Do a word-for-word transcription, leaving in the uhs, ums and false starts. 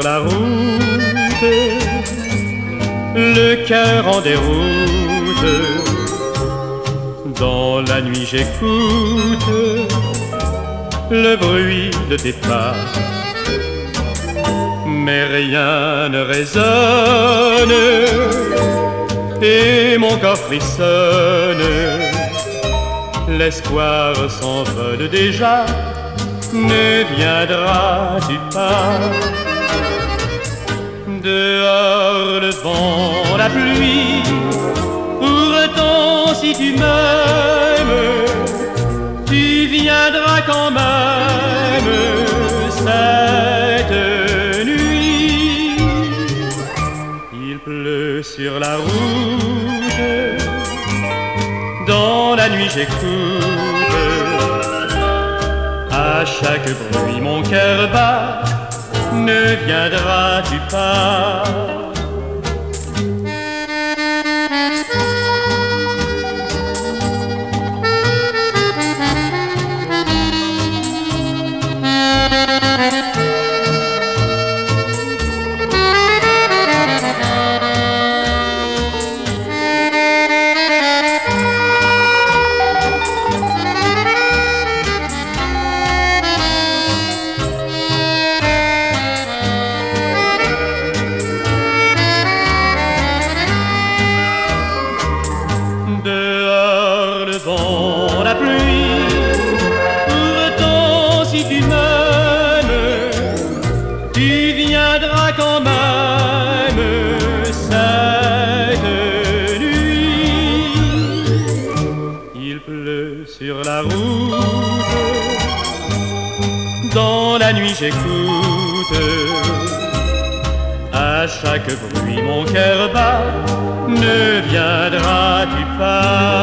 la route, le cœur en déroute. Dans la nuit j'écoute le bruit de tes pas, mais rien ne résonne et mon corps frissonne. L'espoir s'envole déjà, ne viendras-tu pas? Dehors le vent, la pluie, pourtant si tu m'aimes, tu viendras quand même cette nuit. Il pleut sur la route, dans la nuit j'écoute, à chaque bruit mon cœur bat, ne viendras-tu pas? Dehors le vent, la pluie, pourtant si tu m'aimes, tu viendras quand même cette nuit. Il pleut sur la route, dans la nuit j'écoute, à chaque bruit mon cœur bat, ne viendras-tu pas?